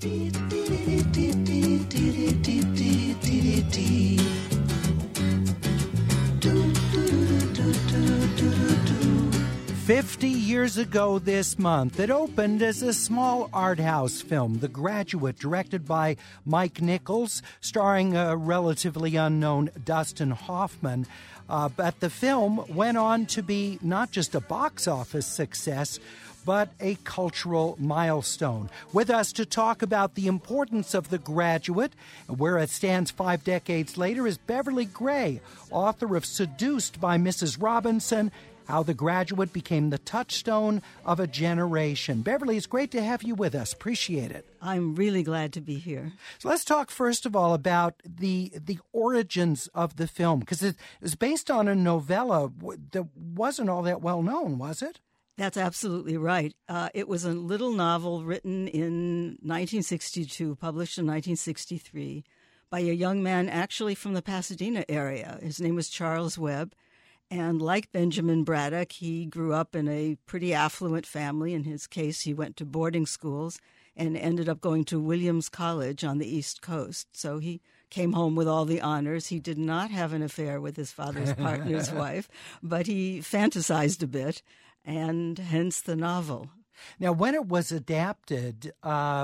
Years ago this month, it opened as a small art house film, The Graduate, directed by Mike Nichols, starring a relatively unknown Dustin Hoffman. But the film went on to be not just a box office success, but a cultural milestone. With us to talk about the importance of The Graduate and where it stands 5 decades later is Beverly Gray, author of Seduced by Mrs. Robinson, How the Graduate Became the Touchstone of a Generation. Beverly, it's great to have you with us. Appreciate it. I'm really glad to be here. So let's talk first of all about the origins of the film, because it was based on a novella that wasn't all that well known, was it? That's absolutely right. It was a little novel written in 1962, published in 1963, by a young man actually from the Pasadena area. His name was Charles Webb. And like Benjamin Braddock, he grew up in a pretty affluent family. In his case, he went to boarding schools and ended up going to Williams College on the East Coast. So he came home with all the honors. He did not have an affair with his father's partner's wife, but he fantasized a bit, and hence the novel. Now, when it was adapted,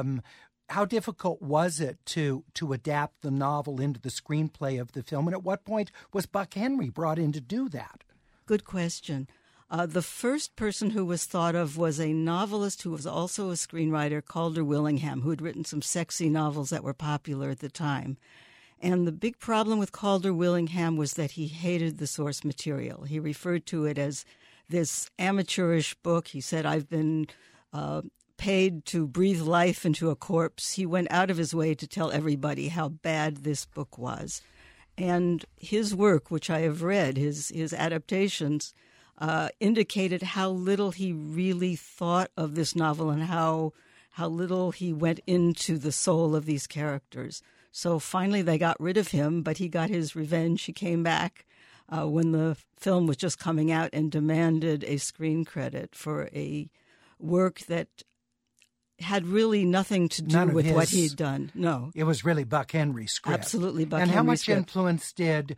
how difficult was it to adapt the novel into the screenplay of the film? And at what point was Buck Henry brought in to do that? Good question. The first person who was thought of was a novelist who was also a screenwriter, Calder Willingham, who had written some sexy novels that were popular at the time. And the big problem with Calder Willingham was that he hated the source material. He referred to it as this amateurish book. He said, I've been paid to breathe life into a corpse. He went out of his way to tell everybody how bad this book was. And his work, which I have read, his adaptations, indicated how little he really thought of this novel and how little he went into the soul of these characters. So finally they got rid of him, but he got his revenge. He came back when the film was just coming out and demanded a screen credit for a work that had really nothing to do with what he'd done. No. It was really Buck Henry's script. Absolutely Buck Henry's Henry's And how much script. influence did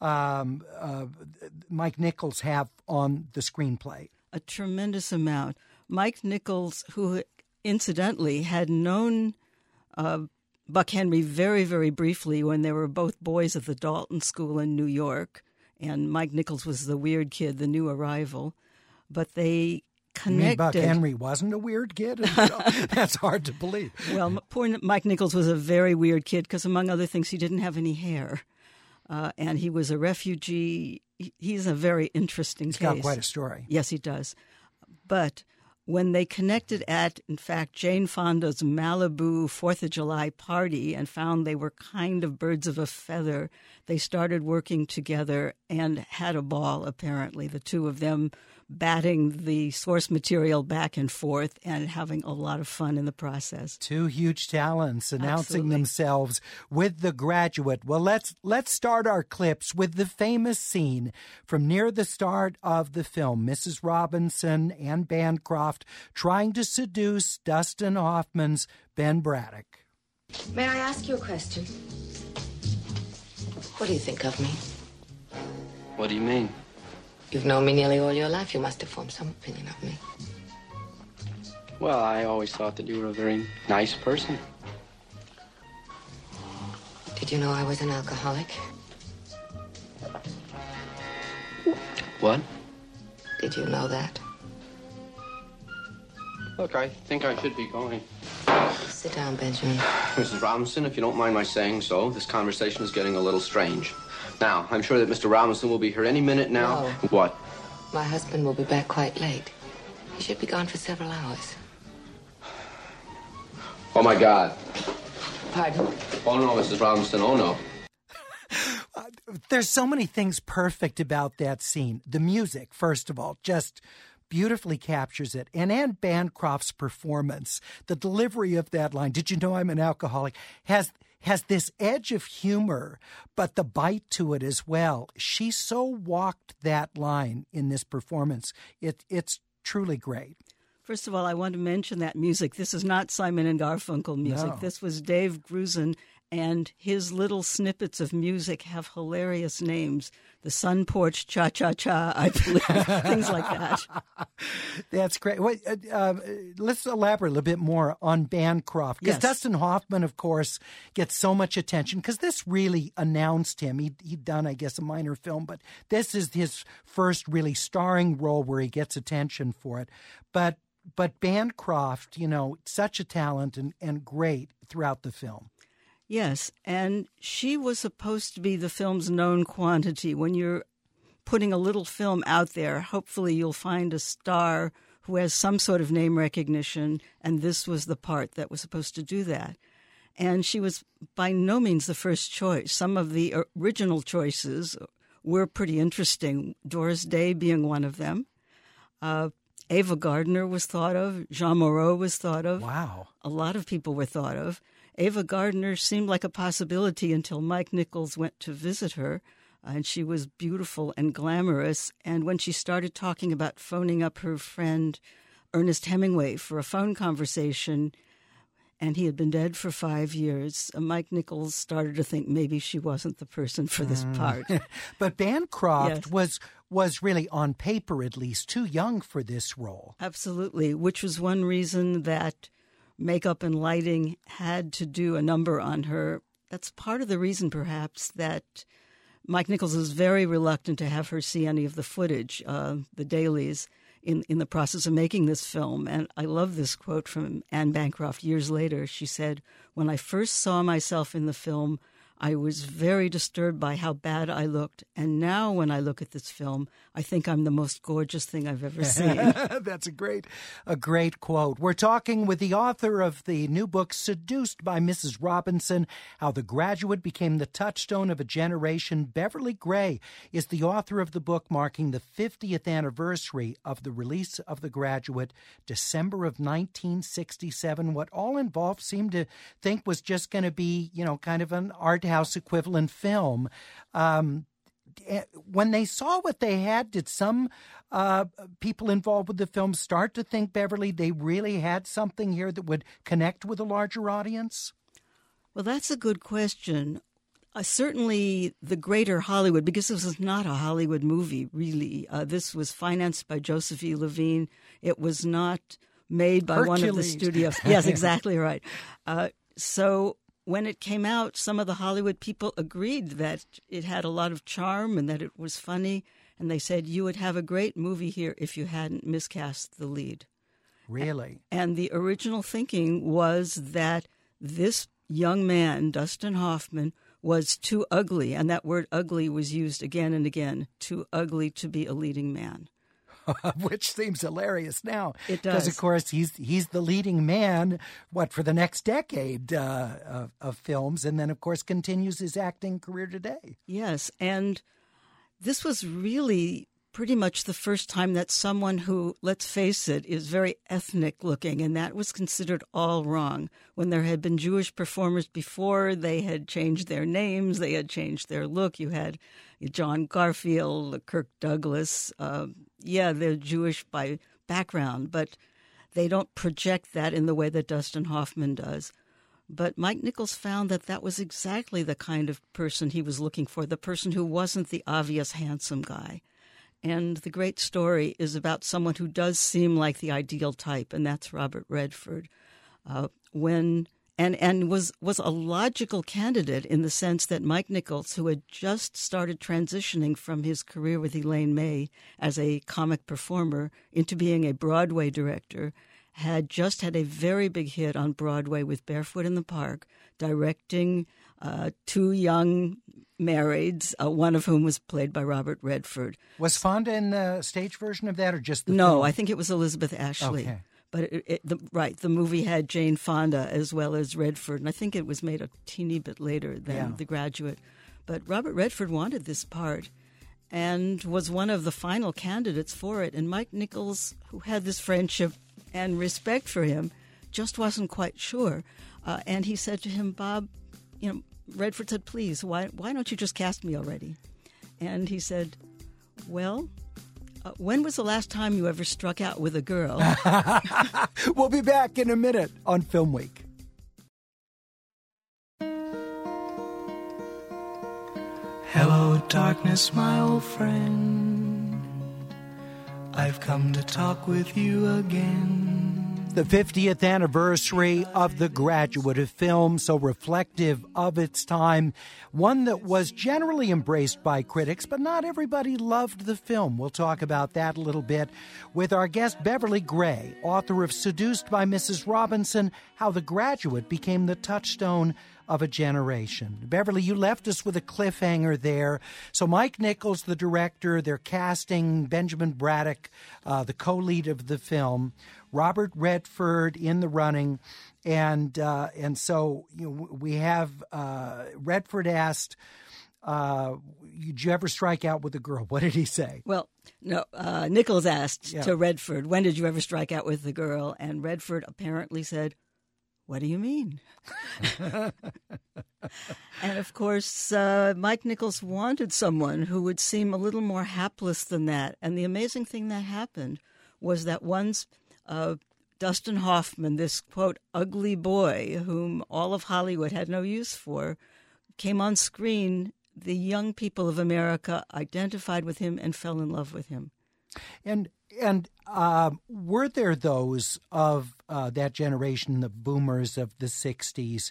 Mike Nichols have on the screenplay? A tremendous amount. Mike Nichols, who incidentally had known Buck Henry very, very briefly when they were both boys at the Dalton School in New York, and Mike Nichols was the weird kid, the new arrival, but they connected. You mean Buck Henry wasn't a weird kid? That's hard to believe. Well, poor Mike Nichols was a very weird kid because, among other things, he didn't have any hair. And he was a refugee. He's a very interesting case. He's got quite a story. Yes, he does. But when they connected at, in fact, Jane Fonda's Malibu 4th of July party and found they were kind of birds of a feather, they started working together and had a ball, apparently, the two of them batting the source material back and forth and having a lot of fun in the process. Two huge talents announcing Absolutely. themselves with The Graduate. Well, let's start our clips with the famous scene from near the start of the film. Mrs. Robinson and Bancroft trying to seduce Dustin Hoffman's Ben Braddock. May I ask you a question? What do you think of me? What do you mean? You've known me nearly all your life. You must have formed some opinion of me. Well, I always thought that you were a very nice person. Did you know I was an alcoholic? What? Did you know that? Look, I think I should be going. Sit down, Benjamin. Mrs. Robinson, if you don't mind my saying so, this conversation is getting a little strange. Now, I'm sure that Mr. Robinson will be here any minute now. No. What? My husband will be back quite late. He should be gone for several hours. Oh, my God. Pardon? Oh, no, Mrs. Robinson, oh, no. There's so many things perfect about that scene. The music, first of all, just beautifully captures it. And Anne Bancroft's performance, the delivery of that line, "Did you know I'm an alcoholic?" has this edge of humor, but the bite to it as well. She so walked that line in this performance. It's truly great. First of all, I want to mention that music. This is not Simon and Garfunkel music. No. This was Dave Grusin, and his little snippets of music have hilarious names. The Sun Porch Cha-Cha-Cha, I believe, things like that. That's great. Wait, let's elaborate a little bit more on Bancroft. Because Yes. Dustin Hoffman, of course, gets so much attention because this really announced him. He'd done, I guess, a minor film, but this is his first really starring role where he gets attention for it. But Bancroft, such a talent and great throughout the film. Yes, and she was supposed to be the film's known quantity. When you're putting a little film out there, hopefully you'll find a star who has some sort of name recognition, and this was the part that was supposed to do that. And she was by no means the first choice. Some of the original choices were pretty interesting, Doris Day being one of them. Ava Gardner was thought of. Jean Moreau was thought of. Wow. A lot of people were thought of. Ava Gardner seemed like a possibility until Mike Nichols went to visit her, and she was beautiful and glamorous. And when she started talking about phoning up her friend Ernest Hemingway for a phone conversation, and he had been dead for 5 years, Mike Nichols started to think maybe she wasn't the person for this part. But Bancroft Yes. was really, on paper at least, too young for this role. Absolutely, which was one reason that makeup and lighting had to do a number on her. That's part of the reason, perhaps, that Mike Nichols was very reluctant to have her see any of the footage, the dailies, in the process of making this film. And I love this quote from Anne Bancroft years later. She said, "When I first saw myself in the film, I was very disturbed by how bad I looked. And now when I look at this film, I think I'm the most gorgeous thing I've ever seen." That's a great quote. We're talking with the author of the new book, Seduced by Mrs. Robinson, How the Graduate Became the Touchstone of a Generation. Beverly Gray is the author of the book, marking the 50th anniversary of the release of The Graduate, December of 1967. What all involved seemed to think was just going to be, kind of an art house equivalent film. When they saw what they had, did some people involved with the film start to think, Beverly, they really had something here that would connect with a larger audience? Well, that's a good question. Certainly the greater Hollywood, because this was not a Hollywood movie, really. This was financed by Joseph E. Levine. It was not made by one of the studios. Yes, exactly right. So when it came out, some of the Hollywood people agreed that it had a lot of charm and that it was funny. And they said, you would have a great movie here if you hadn't miscast the lead. Really? And the original thinking was that this young man, Dustin Hoffman, was too ugly. And that word ugly was used again and again, too ugly to be a leading man. Which seems hilarious now. It does. Because, of course, he's the leading man, for the next decade of films, and then, of course, continues his acting career today. Yes, and this was really pretty much the first time that someone who, let's face it, is very ethnic looking, and that was considered all wrong. When there had been Jewish performers before, they had changed their names, they had changed their look. You had John Garfield, Kirk Douglas. They're Jewish by background, but they don't project that in the way that Dustin Hoffman does. But Mike Nichols found that that was exactly the kind of person he was looking for, the person who wasn't the obvious handsome guy. And the great story is about someone who does seem like the ideal type, and that's Robert Redford. And was a logical candidate in the sense that Mike Nichols, who had just started transitioning from his career with Elaine May as a comic performer into being a Broadway director, had just had a very big hit on Broadway with Barefoot in the Park, directing two young marrieds, one of whom was played by Robert Redford. Was Fonda in the stage version of that, or just the No, film? I think it was Elizabeth Ashley. Okay. But the movie had Jane Fonda as well as Redford, and I think it was made a teeny bit later than The Graduate. But Robert Redford wanted this part and was one of the final candidates for it. And Mike Nichols, who had this friendship and respect for him, just wasn't quite sure. And he said to him, Bob, Redford said, please, why don't you just cast me already? And he said, well, When was the last time you ever struck out with a girl? We'll be back in a minute on Film Week. Hello, darkness, my old friend. I've come to talk with you again. The 50th anniversary of The Graduate, a film so reflective of its time, one that was generally embraced by critics, but not everybody loved the film. We'll talk about that a little bit with our guest Beverly Gray, author of Seduced by Mrs. Robinson, How The Graduate Became the Touchstone of a Generation. Beverly, you left us with a cliffhanger there. So Mike Nichols, the director, they're casting Benjamin Braddock, the co-lead of the film, Robert Redford in the running, and so we have Redford asked, "Did you ever strike out with a girl?" What did he say? Well, no. Nichols asked Yeah. to Redford, "When did you ever strike out with a girl?" And Redford apparently said, "What do you mean?" And of course, Mike Nichols wanted someone who would seem a little more hapless than that. And the amazing thing that happened was that once Dustin Hoffman, this, quote, ugly boy whom all of Hollywood had no use for, came on screen, the young people of America identified with him and fell in love with him. And were there those of that generation, the boomers of the 60s,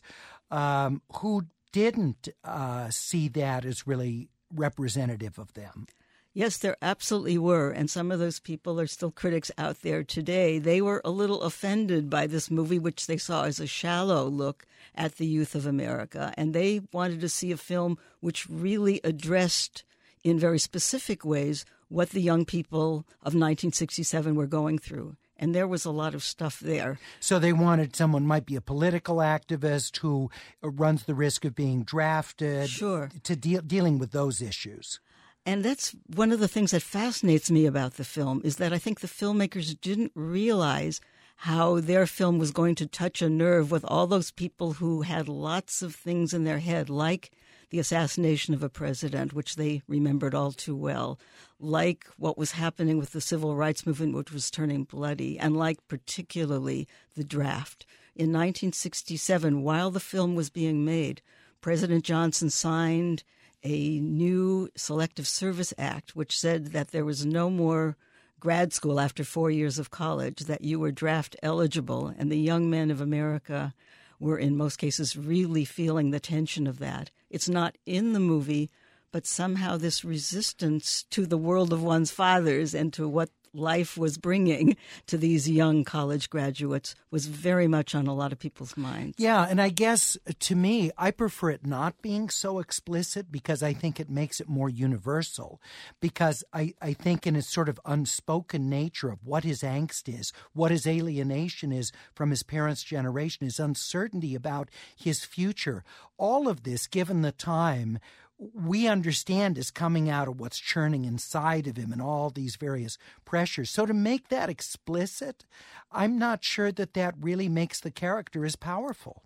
who didn't see that as really representative of them? Yes, there absolutely were, and some of those people are still critics out there today. They were a little offended by this movie, which they saw as a shallow look at the youth of America, and they wanted to see a film which really addressed, in very specific ways, what the young people of 1967 were going through. And there was a lot of stuff there. So they wanted someone, might be a political activist who runs the risk of being drafted, Sure, to dealing with those issues. And that's one of the things that fascinates me about the film, is that I think the filmmakers didn't realize how their film was going to touch a nerve with all those people who had lots of things in their head, like the assassination of a president, which they remembered all too well, like what was happening with the civil rights movement, which was turning bloody, and like particularly the draft. In 1967, while the film was being made, President Johnson signed a new Selective Service Act, which said that there was no more grad school after 4 years of college, that you were draft eligible, and the young men of America were in most cases really feeling the tension of that. It's not in the movie, but somehow this resistance to the world of one's fathers and to what life was bringing to these young college graduates was very much on a lot of people's minds. Yeah, and I guess to me, I prefer it not being so explicit because I think it makes it more universal. Because I think in its sort of unspoken nature of what his angst is, what his alienation is from his parents' generation, his uncertainty about his future, all of this, given the time, we understand is coming out of what's churning inside of him and all these various pressures. So to make that explicit, I'm not sure that really makes the character as powerful.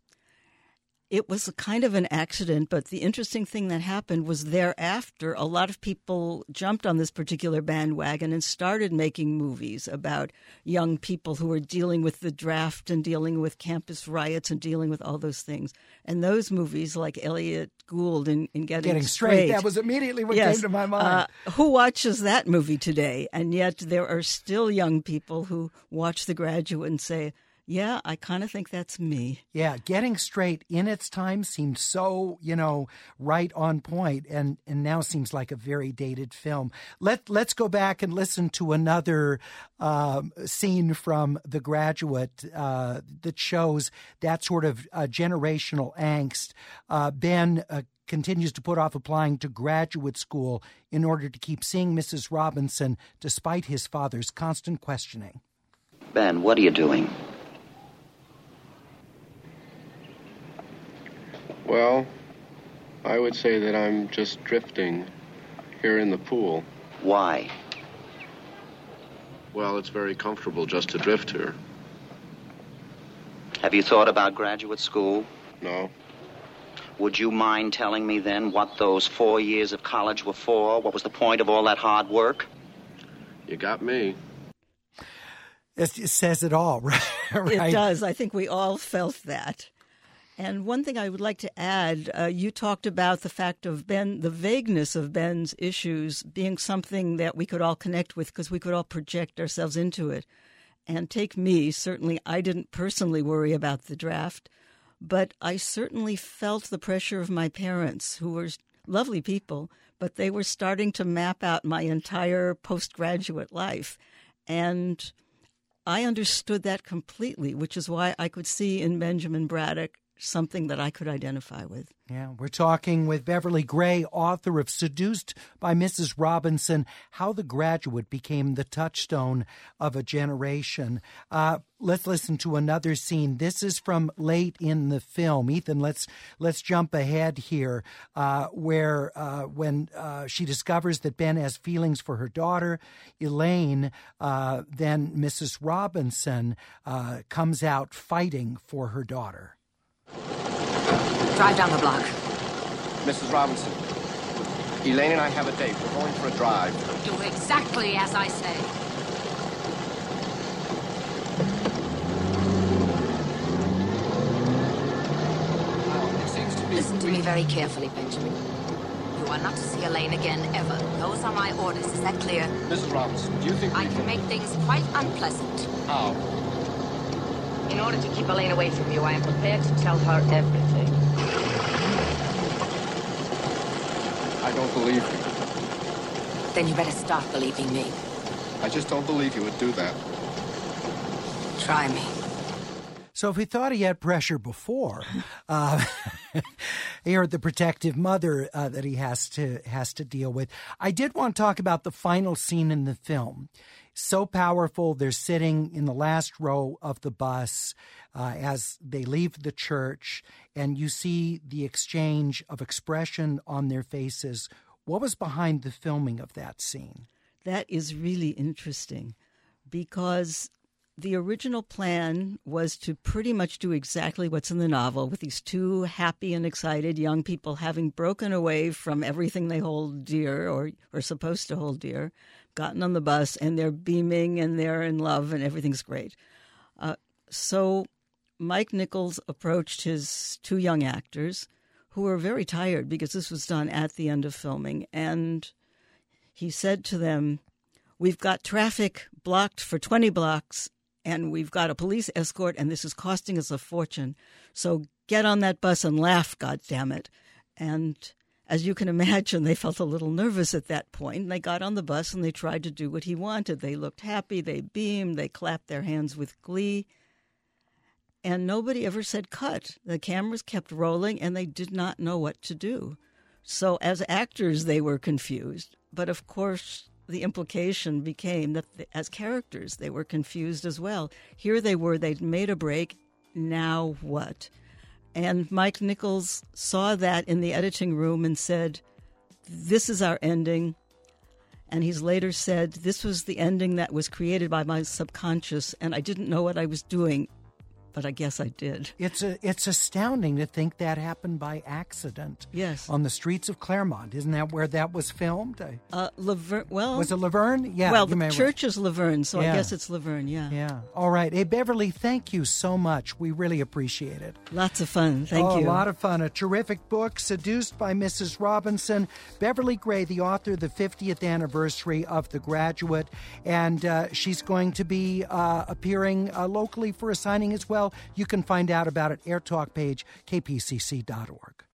It was a kind of an accident, but the interesting thing that happened was thereafter, a lot of people jumped on this particular bandwagon and started making movies about young people who were dealing with the draft and dealing with campus riots and dealing with all those things. And those movies, like Elliot Gould in Getting Straight. That was immediately what Yes, came to my mind. Who watches that movie today? And yet there are still young people who watch The Graduate and say, yeah, I kind of think that's me. Yeah, Getting Straight in its time seemed so, right on point, and now seems like a very dated film. Let's go back and listen to another scene from The Graduate that shows that sort of generational angst. Ben continues to put off applying to graduate school in order to keep seeing Mrs. Robinson despite his father's constant questioning. Ben, what are you doing? Well, I would say that I'm just drifting here in the pool. Why? Well, it's very comfortable just to drift here. Have you thought about graduate school? No. Would you mind telling me then what those 4 years of college were for? What was the point of all that hard work? You got me. It says it all, right? It does. I think we all felt that. And one thing I would like to add, you talked about the fact of the vagueness of Ben's issues being something that we could all connect with because we could all project ourselves into it. And take me, certainly I didn't personally worry about the draft, but I certainly felt the pressure of my parents, who were lovely people, but they were starting to map out my entire postgraduate life. And I understood that completely, which is why I could see in Benjamin Braddock something that I could identify with. Yeah, we're talking with Beverly Gray, author of Seduced by Mrs. Robinson, How the Graduate Became the Touchstone of a Generation. Let's listen to another scene. This is from late in the film. Ethan, let's jump ahead here, where when she discovers that Ben has feelings for her daughter, Elaine, then Mrs. Robinson comes out fighting for her daughter. Drive down the block. Mrs. Robinson, Elaine and I have a date. We're going for a drive. Do exactly as I say. Listen to me very carefully, Benjamin. You are not to see Elaine again, ever. Those are my orders. Is that clear? Mrs. Robinson, do you think I can make things quite unpleasant. How? In order to keep Elaine away from you, I am prepared to tell her everything. I don't believe you. Then you better start believing me. I just don't believe you would do that. Try me. So if we thought he had pressure before, here the protective mother that he has to deal with. I did want to talk about the final scene in the film. So powerful, they're sitting in the last row of the bus as they leave the church, and you see the exchange of expression on their faces. What was behind the filming of that scene? That is really interesting because the original plan was to pretty much do exactly what's in the novel, with these two happy and excited young people having broken away from everything they hold dear or are supposed to hold dear, gotten on the bus, and they're beaming and they're in love and everything's great. So Mike Nichols approached his two young actors who were very tired because this was done at the end of filming, and he said to them, "We've got traffic blocked for 20 blocks, and we've got a police escort, and this is costing us a fortune. So get on that bus and laugh, goddammit." And as you can imagine, they felt a little nervous at that point. And they got on the bus and they tried to do what he wanted. They looked happy, they beamed, they clapped their hands with glee. And nobody ever said cut. The cameras kept rolling and they did not know what to do. So as actors, they were confused. But of course, the implication became that as characters, they were confused as well. Here they were, they'd made a break. Now what? And Mike Nichols saw that in the editing room and said, "This is our ending." And he's later said, "This was the ending that was created by my subconscious, and I didn't know what I was doing, but I guess I did." It's astounding to think that happened by accident. Yes. On the streets of Claremont. Isn't that where that was filmed? Laverne, well... Was it Laverne? Yeah. Well, the church is Laverne, so yeah. I guess it's Laverne, yeah. Yeah. All right. Hey, Beverly, thank you so much. We really appreciate it. Lots of fun. Thank you. A lot of fun. A terrific book, Seduced by Mrs. Robinson. Beverly Gray, the author, the 50th anniversary of The Graduate. And she's going to be appearing locally for a signing as well. You can find out about it, Air Talk page, kpcc.org.